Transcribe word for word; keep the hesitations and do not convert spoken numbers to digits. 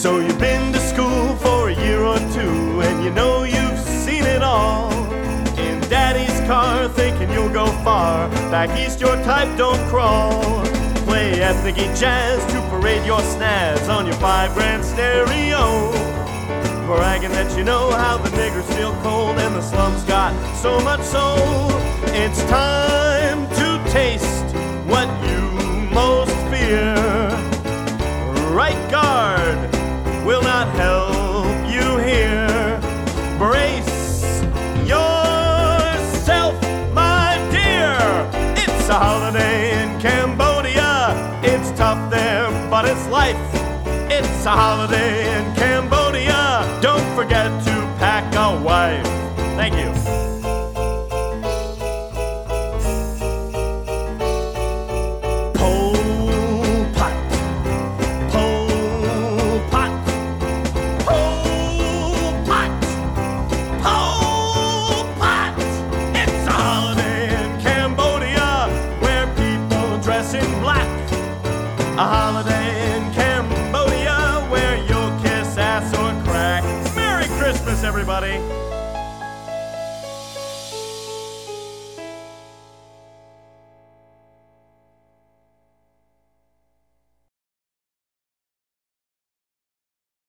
So you've been to school for a year or two, and you know you've seen it all. In daddy's car, thinking you'll go far. Back east, your type don't crawl. Play ethnic jazz to parade your snaz on your five grand stereo. Bragging that you know how the niggers feel cold and the slums got so much soul. It's time to taste what you most fear. Right guard will not help you here. Brace yourself, my dear. It's a holiday in Cambodia. It's tough there, but it's life. It's a holiday in Cambodia. Don't forget to pack a wife. Thank you. Pol Pot. Pol Pot. Pol Pot. Pol Pot. It's a holiday in Cambodia where people dress in black. A holiday in Cambodia where you'll kiss ass or crack. Merry Christmas, everybody.